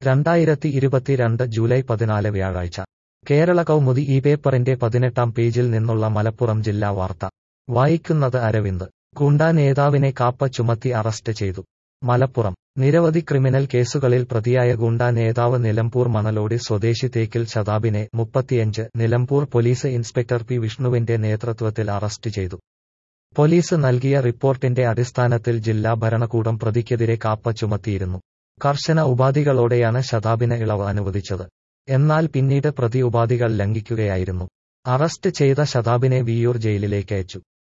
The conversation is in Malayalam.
2022 ജൂലൈ 14 വ്യാഴാഴ്ച കേരള കൗമുദി ഈ പേപ്പറിന്റെ 18-ാം പേജിൽ നിന്നുള്ള മലപ്പുറം ജില്ലാ വാർത്ത വായിക്കുന്നത് അരവിന്ദ്. ഗുണ്ടാ നേതാവിനെ കാപ്പ ചുമത്തി അറസ്റ്റ് ചെയ്തു. മലപ്പുറം നിരവധി ക്രിമിനൽ കേസുകളിൽ പ്രതിയായ ഗുണ്ടാ നേതാവ് നിലമ്പൂർ മണലോടി സ്വദേശി തേക്കിൽ ശതാബിനെ 35 നിലമ്പൂർ പോലീസ് ഇൻസ്പെക്ടർ പി വിഷ്ണുവിന്റെ നേതൃത്വത്തിൽ അറസ്റ്റ് ചെയ്തു. പോലീസ് നൽകിയ റിപ്പോർട്ടിന്റെ അടിസ്ഥാനത്തിൽ ജില്ലാ ഭരണകൂടം പ്രതിക്കെതിരെ കാപ്പ ചുമത്തിയിരുന്നു. കർശന ഉപാധികളോടെയാണ് ശതാബിന് ഇളവ് അനുവദിച്ചത്. എന്നാൽ പിന്നീട് പ്രതി ഉപാധികൾ ലംഘിക്കുകയായിരുന്നു. അറസ്റ്റ് ചെയ്ത ശതാബിനെ വിയ്യൂർ ജയിലിലേക്കയച്ചു.